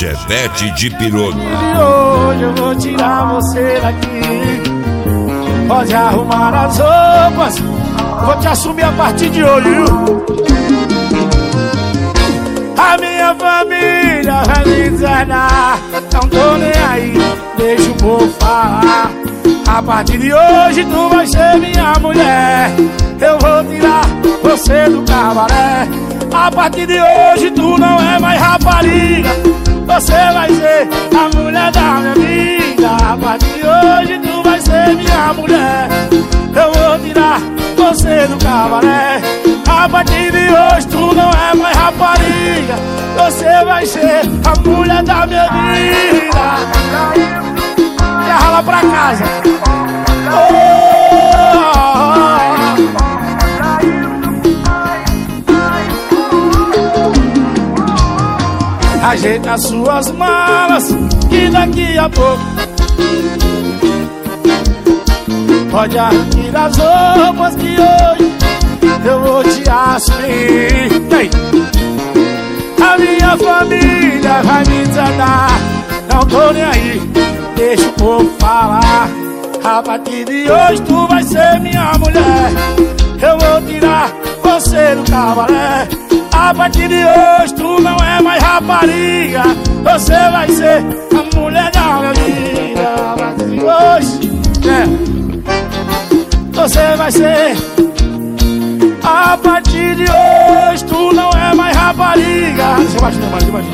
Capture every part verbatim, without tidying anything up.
Chevette de Pirona. E hoje eu vou tirar você daqui. Pode arrumar as roupas, vou te assumir a partir de hoje, viu? A minha família vai me deserdar, não tô nem aí, deixa o povo falar. A partir de hoje tu vai ser minha mulher. Eu vou tirar você do cabaré. A partir de hoje tu não é mais rapariga, você vai ser a mulher da minha vida. A partir de hoje tu vai ser minha mulher. Eu vou tirar você do cabaré. A partir de hoje tu não é mais rapariga, você vai ser a mulher da minha vida. E rala pra casa. Oh, ajeita as suas malas, que daqui a pouco pode arrancar as roupas que hoje eu vou te assumir. Ei. A minha família vai me deserdar, não tô nem aí, deixa o povo falar. A partir de hoje tu vai ser minha mulher. Eu vou tirar você do cabaré. A partir de hoje tu não é mais rapariga, você vai ser a mulher da minha vida. A partir de hoje, é, você vai ser. A partir de hoje tu não é mais rapariga. Deixa eu baixar, deixa eu baixar.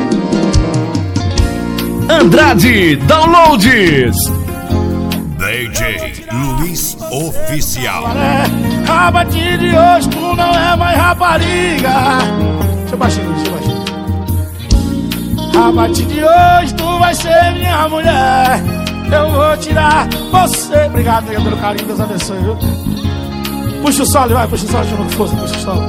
Andrade Downloads. D J Luiz Oficial. A partir de hoje tu não é mais rapariga. Deixa eu baixar, deixa eu baixar. A partir de hoje tu vai ser minha mulher. Eu vou tirar você. Obrigado, nega, pelo carinho, Deus abençoe, viu? Puxa o solo, vai, puxa o solo, chama com força, puxa o solo.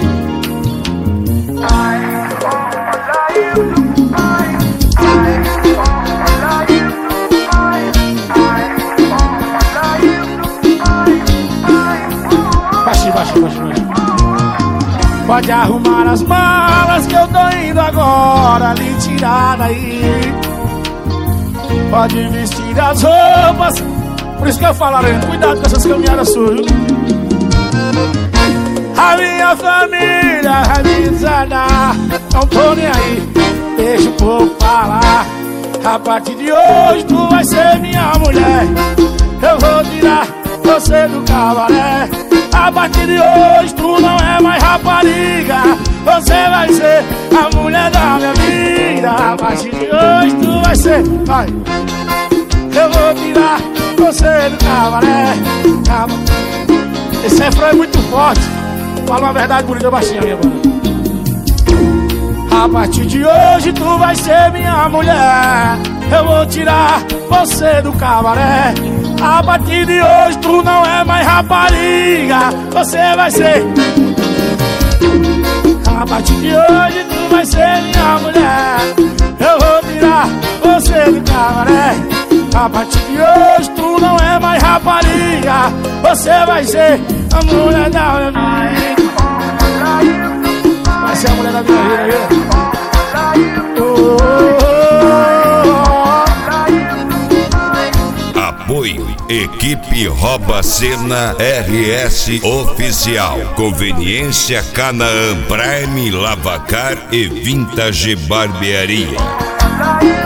Baixinho, baixinho, baixinho, baixinho. Pode arrumar as malas que eu tô indo agora lhe tirar daí. Pode vestir as roupas, por isso que eu falo, Arena, cuidado com essas caminhadas suas, viu? A minha família vai me deserdar, não tô nem aí, deixa o povo falar. A partir de hoje tu vai ser minha mulher. Eu vou tirar você do cabaré. A partir de hoje tu não é mais rapariga, você vai ser a mulher da minha vida. A partir de hoje tu vai ser, vai. Eu vou tirar você do cabaré. Esse refrão é muito forte. Fala uma verdade bonita, baixinha, minha mano. A partir de hoje tu vai ser minha mulher. Eu vou tirar você do cabaré. A partir de hoje tu não é mais rapariga, você vai ser. A partir de hoje tu vai ser minha mulher. Eu vou tirar você do cabaré. A partir de hoje tu não é mais rapariga, você vai ser a mulher da minha vida. Vai ser a mulher da minha vida, viu? Oh, oh, oh. Apoio Equipe Rouba Cena R S Oficial. Conveniência Canaã Prime Lavacar e Vintage Barbearia.